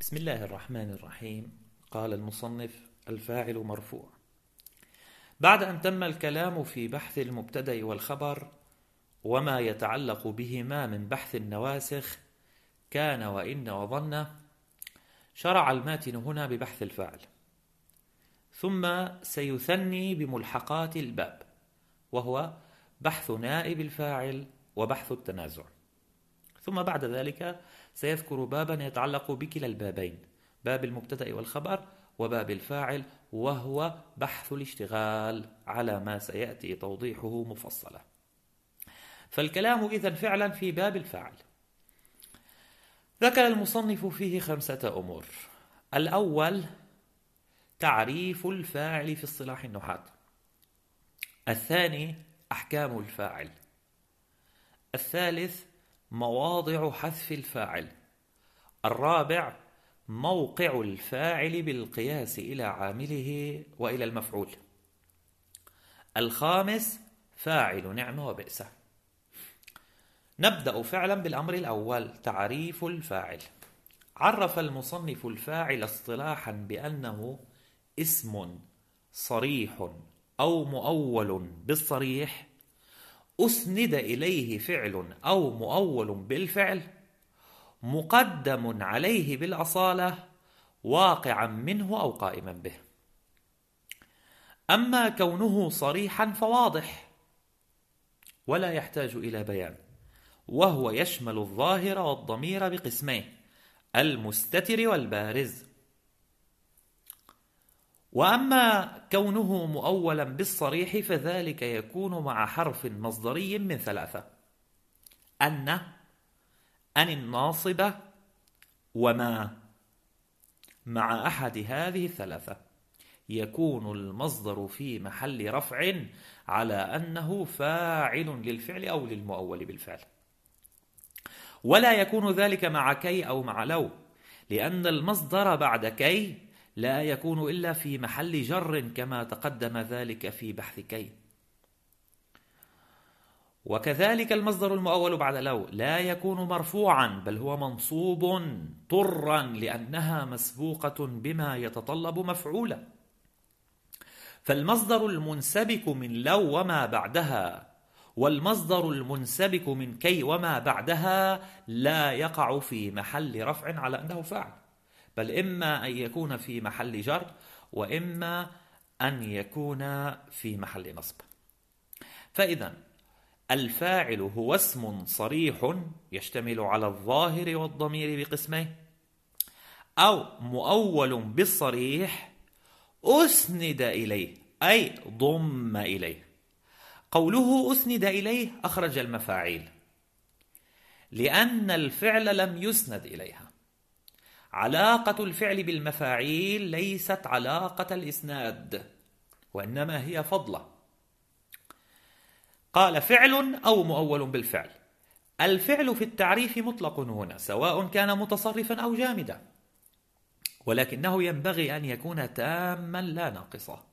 بسم الله الرحمن الرحيم. قال المصنف: الفاعل مرفوع. بعد أن تم الكلام في بحث المبتدأ والخبر وما يتعلق بهما من بحث النواسخ كان وإن وظن، شرع الماتن هنا ببحث الفاعل، ثم سيثني بملحقات الباب، وهو بحث نائب الفاعل وبحث التنازع. ثم بعد ذلك سيذكر بابا يتعلق بكلا البابين، باب المبتدأ والخبر وباب الفاعل، وهو بحث الاشتغال على ما سيأتي توضيحه مفصلا. فالكلام إذن فعلا في باب الفاعل. ذكر المصنف فيه 5 أمور. الأول تعريف الفاعل في اصطلاح النحاة. الثاني أحكام الفاعل. الثالث مواضع حذف الفاعل. الرابع موقع الفاعل بالقياس إلى عامله وإلى المفعول. الخامس فاعل نعم وبئس. نبدأ فعلا بالأمر الأول، تعريف الفاعل. عرف المصنف الفاعل اصطلاحا بأنه اسم صريح أو مؤول بالصريح أسند إليه فعل أو مؤول بالفعل مقدم عليه بالأصالة واقعا منه أو قائما به. أما كونه صريحا فواضح ولا يحتاج إلى بيان، وهو يشمل الظاهر والضمير بقسمين: المستتر والبارز. وأما كونه مؤولا بالصريح فذلك يكون مع حرف مصدري من 3: أن الناصبة، وما. مع أحد هذه 3 يكون المصدر في محل رفع على أنه فاعل للفعل أو للمؤول بالفعل. ولا يكون ذلك مع كي أو مع لو، لأن المصدر بعد كي لا يكون إلا في محل جر كما تقدم ذلك في بحث كي. وكذلك المصدر المؤول بعد لو لا يكون مرفوعا، بل هو منصوب طرا لأنها مسبوقة بما يتطلب مفعولا. فالمصدر المنسبك من لو وما بعدها والمصدر المنسبك من كي وما بعدها لا يقع في محل رفع على أنه فاعل، بل إما أن يكون في محل جر وإما أن يكون في محل نصب. فإذا الفاعل هو اسم صريح يشتمل على الظاهر والضمير بقسمين، أو مؤول بالصريح أسند إليه أي ضم إليه. قوله أسند إليه أخرج المفاعيل، لأن الفعل لم يسند إليها. علاقة الفعل بالمفاعيل ليست علاقة الإسناد، وإنما هي فضلة. قال فعل أو مؤول بالفعل. الفعل في التعريف مطلق هنا، سواء كان متصرفا أو جامدا، ولكنه ينبغي أن يكون تاما لا ناقصا،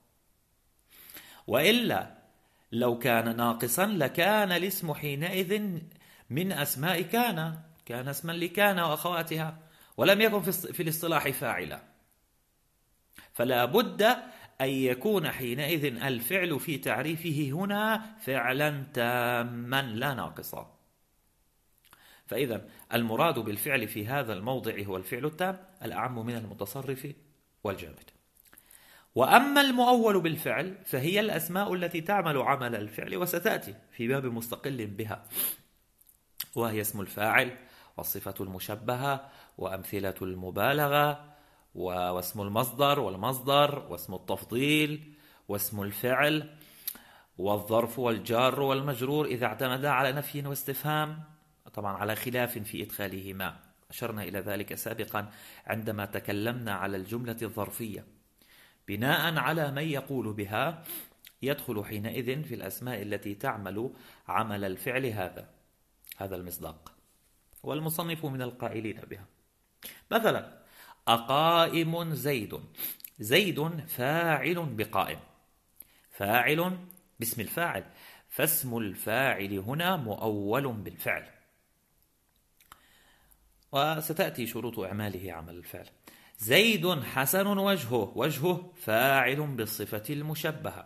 وإلا لو كان ناقصا لكان الاسم حينئذ من أسماء كان اسما لكان وأخواتها، ولم يكن في الاصطلاح فاعلا. فلا بد أن يكون حينئذ الفعل في تعريفه هنا فعلا تاما لا ناقصا. فإذا المراد بالفعل في هذا الموضع هو الفعل التام الأعم من المتصرف والجامد. وأما المؤول بالفعل فهي الأسماء التي تعمل عمل الفعل، وستأتي في باب مستقل بها، وهي اسم الفاعل والصفة المشبهة وأمثلة المبالغة واسم المصدر والمصدر واسم التفضيل واسم الفعل والظرف والجار والمجرور إذا اعتمدا على نفي واستفهام، طبعا على خلاف في إدخالهما. أشرنا إلى ذلك سابقا عندما تكلمنا على الجملة الظرفية. بناء على من يقول بها يدخل حينئذ في الأسماء التي تعمل عمل الفعل هذا المصداق، والمصنف من القائلين بها. مثلا أقائم زيد. زيد فاعل بقائم، فاعل باسم الفاعل، فاسم الفاعل هنا مؤول بالفعل. وستأتي شروط إعماله عمل الفعل. زيد حسن وجهه، وجهه فاعل بالصفة المشبهة.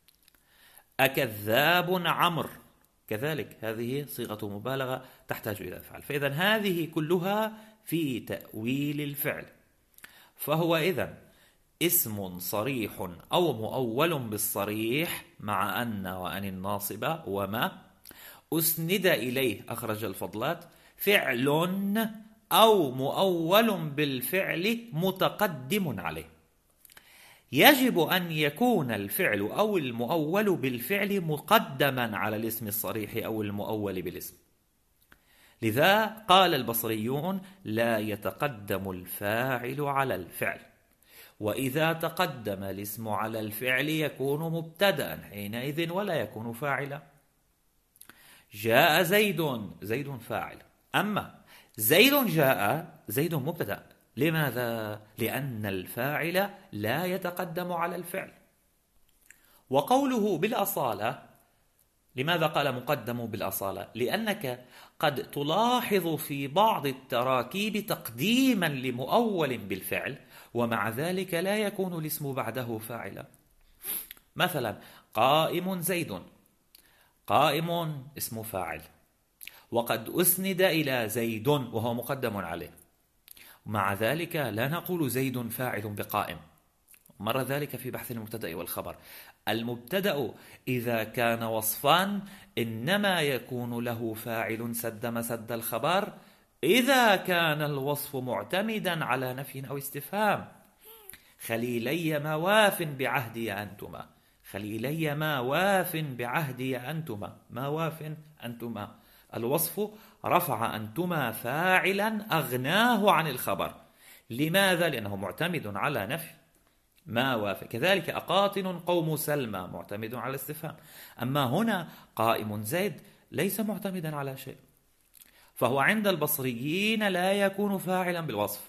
أكذاب عمرو، كذلك هذه صيغة مبالغة تحتاج إلى فعل. فإذا هذه كلها في تأويل الفعل. فهو إذن اسم صريح أو مؤول بالصريح مع أن وأن الناصبة وما أسند إليه أخرج الفضلات، فعل أو مؤول بالفعل متقدم عليه. يجب أن يكون الفعل أو المؤول بالفعل مقدما على الاسم الصريح أو المؤول بالاسم. لذا قال البصريون: لا يتقدم الفاعل على الفعل، وإذا تقدم الاسم على الفعل يكون مبتدأ حينئذ ولا يكون فاعلا. جاء زيد، زيد فاعل. أما زيد جاء، زيد مبتدأ. لماذا؟ لأن الفاعل لا يتقدم على الفعل. وقوله بالأصالة، لماذا قال مقدم بالأصالة؟ لأنك قد تلاحظ في بعض التراكيب تقديما لمؤول بالفعل، ومع ذلك لا يكون الاسم بعده فاعلا. مثلا قائم زيد، قائم اسم فاعل، وقد أسند إلى زيد وهو مقدم عليه، مع ذلك لا نقول زيد فاعل بقائم. مر ذلك في بحث المبتدأ والخبر. المبتدأ إذا كان وصفا إنما يكون له فاعل سد مسد الخبر إذا كان الوصف معتمدا على نفي أو استفهام. خليلي ما واف بعهدي أنتما، خليلي ما واف بعهدي أنتما، ما واف أنتما، الوصف رفع أنتما فاعلا أغناه عن الخبر. لماذا؟ لأنه معتمد على نفي ما وافق. كذلك أقاطن قوم سلمى معتمد على الاستفهام. أما هنا قائم زيد ليس معتمدا على شيء، فهو عند البصريين لا يكون فاعلا بالوصف.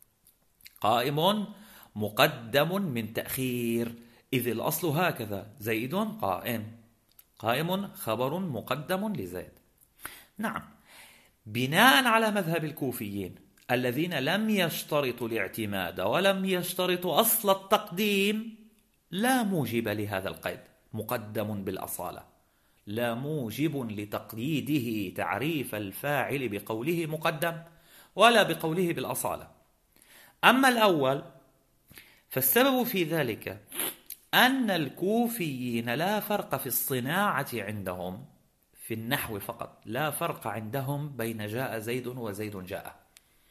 قائم مقدم من تأخير، إذ الأصل هكذا: زيد قائم، قائم خبر مقدم لزيد. نعم، بناء على مذهب الكوفيين الذين لم يشترطوا الاعتماد ولم يشترطوا أصل التقديم، لا موجب لهذا القيد مقدم بالأصالة، لا موجب لتقييده تعريف الفاعل بقوله مقدم ولا بقوله بالأصالة. أما الأول فالسبب في ذلك أن الكوفيين لا فرق في الصناعة عندهم، في النحو فقط لا فرق عندهم بين جاء زيد وزيد جاء،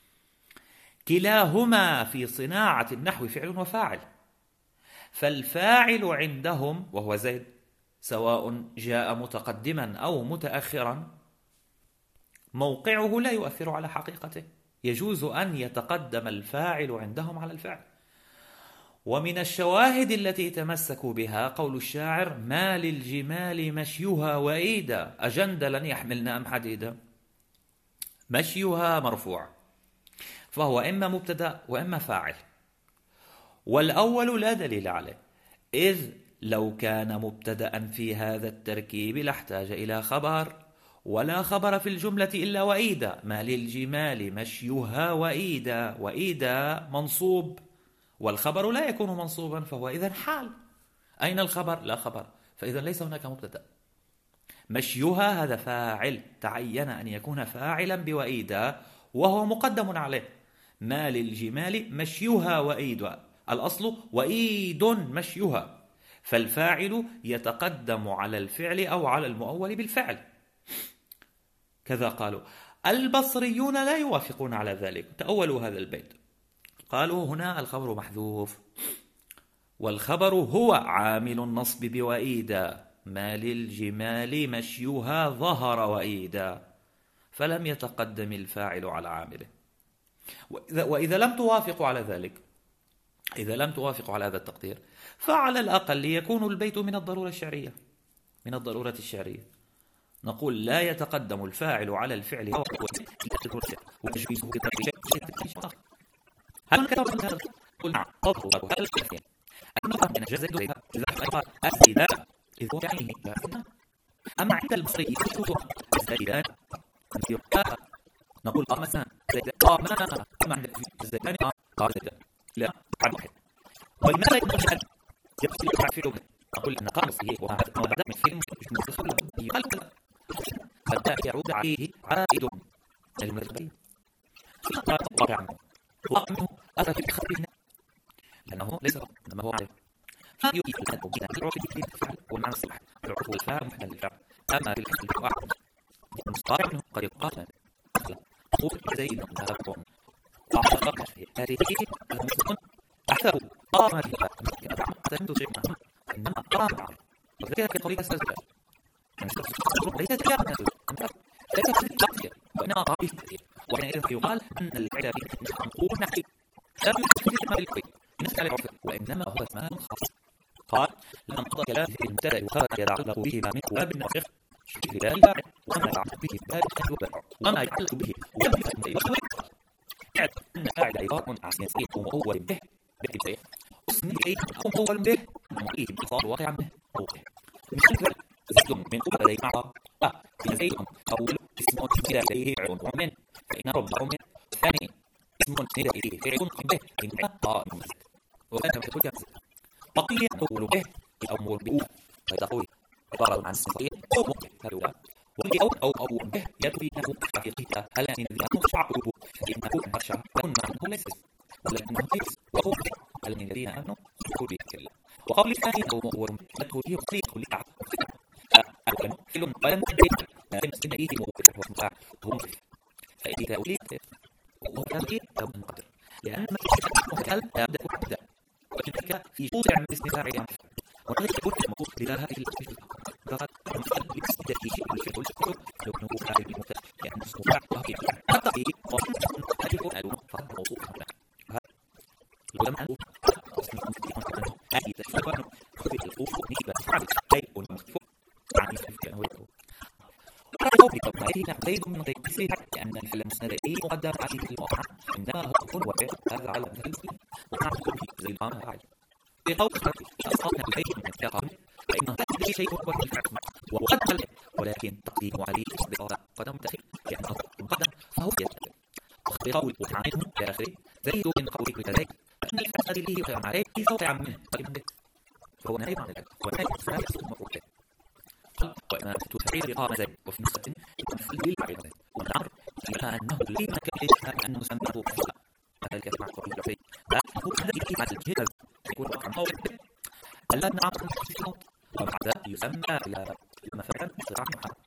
كلاهما في صناعة النحو فعل وفاعل. فالفاعل عندهم وهو زيد سواء جاء متقدما أو متأخرا موقعه لا يؤثر على حقيقته، يجوز أن يتقدم الفاعل عندهم على الفعل. ومن الشواهد التي تمسكوا بها قول الشاعر: ما للجمال مشيها وإيدا أجندلا يحملن أم حديدا. مشيها مرفوع، فهو إما مبتدأ وإما فاعل، والأول لا دليل عليه، إذ لو كان مبتدأ في هذا التركيب لاحتاج إلى خبر، ولا خبر في الجملة إلا وإيدا. ما للجمال مشيها وإيدا، وإيدا منصوب والخبر لا يكون منصوبا، فهو إذن حال. أين الخبر؟ لا خبر، فإذن ليس هناك مبتدأ. مشيها هذا فاعل، تعين أن يكون فاعلا بوإيدا وهو مقدم عليه. ما للجمال مشيها وإيدا، الأصل وإيد مشيها، فالفاعل يتقدم على الفعل أو على المؤول بالفعل. كذا قالوا. البصريون لا يوافقون على ذلك، تأولوا هذا البيت، قالوا هنا الخبر محذوف، والخبر هو عامل النصب بوإيدا. ما للجمال مشيها ظهر وإيدا، فلم يتقدم الفاعل على عامله. وإذا لم توافقوا على ذلك، إذا لم توافقوا على هذا التقدير، فعلى الأقل يكون البيت من الضرورة الشعرية، من الضرورة الشعرية. نقول لا يتقدم الفاعل على الفعل هل كتبت هذا؟ قل نعم. أما عند المصري نقول قام مثلا قام ما عندك في الزيدان قال لا عن واحد. ولماذا يكون شهد يفصل عن فعله؟ نقول أن قام فيه وبدأ من فيلم متصل يقال فبدأ يعود عليه عائد المرتبين قال واقع منه أثر في الخبر لأنه ليس إنما هو عليه فيؤيد الكلام بين العرف في الفعل والمعنى الصحيح العرف والفعل محل الفعل أما في الحل الواحد المصطلح منه قد يقال قول زيد ذهب أعتقد في هذه المسلمون أحسب قام فيها تهمت شيء مهم إنما قام وذلك كطريقة سلسلة ليس تجارة ليس تجارة وإنما قابل كثير وحينئذ يقال أن العدد نقول نحكي لا يمكن أن يكون نسأل العرف وإنما هو اسمان خاص. قال لما قضى كلام في المبتدأ وقال يتعلق به ما من باب الناسخ في ذلك وما يتعلق به باب الوباء وما يتعلق به يعني أن فاعل عبارة عن جنسية مؤول به بالتبعية اسم أي مؤول به مؤيد بإصاب واقعا به مثل ذلك زيد من أول ذي معه زيد أول اسم إلى إليه عنوان من فإن ربع من ثاني اسم إلى إليه فعل به إن قائم وكان في كل بقي أول به الأمور به فيتقوي عبارة عن صفية أو مؤكد هذا والذي أو به يدري أنه حقيقة هل أن الذي أنه شعبه إنه أنشأ وأنه ليس ولكنه ليس وهو هل من الذين أمنوا يقول يتكلم وقول الثاني أو مؤور يدخل فيه خليق لعب أكلم حل ولم تدري لكن سن إيه مؤكد هو مفاعل هو مفاعل فإذا أوليت وهو تأكيد أو مقدر لأن ما يشتغل يبدأ وحده ولكن في موضع من اسم فاعل وهذا يقول المفروض بهذه الأشياء فقط يستدعي الفعل الشكر لو كان فاعل بالمثال لأنه فاعل وهي التقي وهذه الألوان فقط موصوف هنا لو لم أنه أي تفكر في الخوف نسبة فعل أي المخفوف عن الفعل هو قولك فهذه زيد من غير تفسير لأن الفعل المسند إليه مقدم عليه في المؤخر إنما هو كن وفعل هذا على مثل ومع كل زي القامة فاعل في قول أصابنا بشيء من الثقة فإنه لا يجري شيء هو الفعل وقد ولكن تقديمه عليه بصورة قدم متأخر لأنه مقدم فهو يتكلم بقول عنه إلى آخره زيد من قولك كذلك فإن الفعل الذي يقع عليه في فوق منه فهو نائب عن ذلك ونائب الفعل المفروض وإما تفعيل قام زيد وفي نسبة المفعول بالفعل والأمر إلى أنه ليس كذلك أنه سماه فعلا ذلك يسمع قول الجوفي لكنه الذي على الجهاز يكون رقم قول ألا نعم الصوت ومع ذلك يسمى إلى مثلا صراع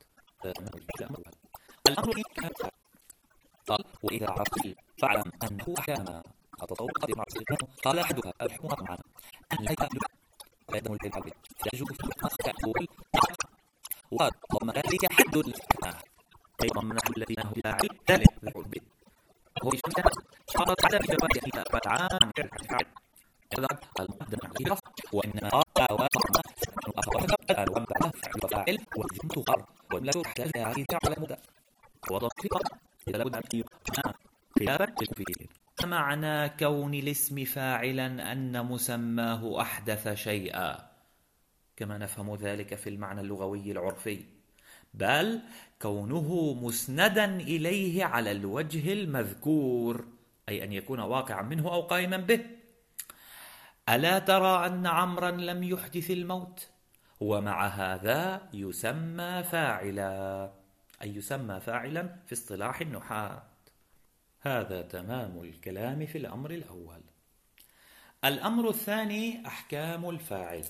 محمد الأمر كان قال وإذا عرفت فاعلم أنه أحكام التصور قد يعرف قال أحدها الحكم معنا أن لا يكمل ويدم العلم فيجب في التقول وقد ضم ذلك حد الحكمة أي ضمنه الذين هم بلا علم ذلك ذكر به هو يشمل شرط عدم جواز فيها فتعام الفعل المقدم عليه وإنما قال وضم الأخوات فعل وفاعل والجملة غر والجملة تحتاج إلى على مدى وضم في قرن إذا لابد أن يكون خلافا للكفير. معنى كون الاسم فاعلا أن مسماه أحدث شيئا كما نفهم ذلك في المعنى اللغوي العرفي، بل كونه مسندا إليه على الوجه المذكور، أي أن يكون واقعا منه أو قائما به. ألا ترى أن عمرا لم يحدث الموت ومع هذا يسمى فاعلا، أي يسمى فاعلا في اصطلاح النحاة. هذا تمام الكلام في الأمر الأول. الأمر الثاني أحكام الفاعل.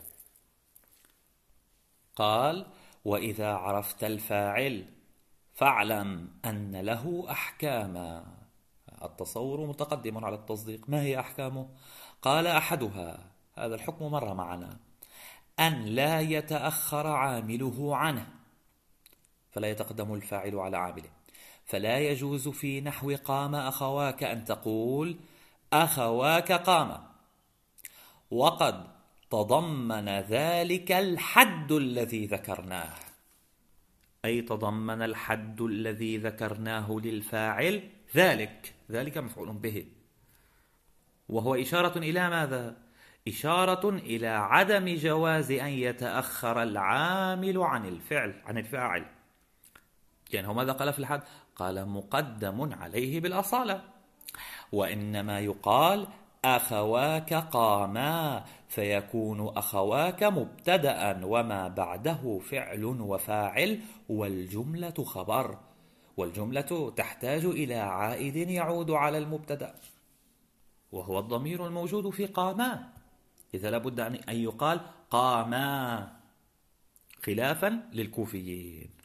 قال وإذا عرفت الفاعل فاعلم أن له أحكاما. التصور متقدم على التصديق. ما هي أحكامه؟ قال أحدها، هذا الحكم مر معنا، أن لا يتأخر عامله عنه، فلا يتقدم الفاعل على عامله. فلا يجوز في نحو قام أخواك أن تقول أخواك قام، وقد تضمن ذلك الحد الذي ذكرناه، أي تضمن الحد الذي ذكرناه للفاعل ذلك مفعول به، وهو إشارة إلى ماذا؟ إشارة إلى عدم جواز أن يتأخر العامل عن الفاعل، لأنه ماذا قال في الحد؟ قال مقدم عليه بالأصالة. وإنما يقال أخواك قاما، فيكون أخواك مبتدأ وما بعده فعل وفاعل، والجملة خبر، والجملة تحتاج إلى عائد يعود على المبتدأ وهو الضمير الموجود في قاما، إذا لابد أن يقال قاما، خلافا للكوفيين.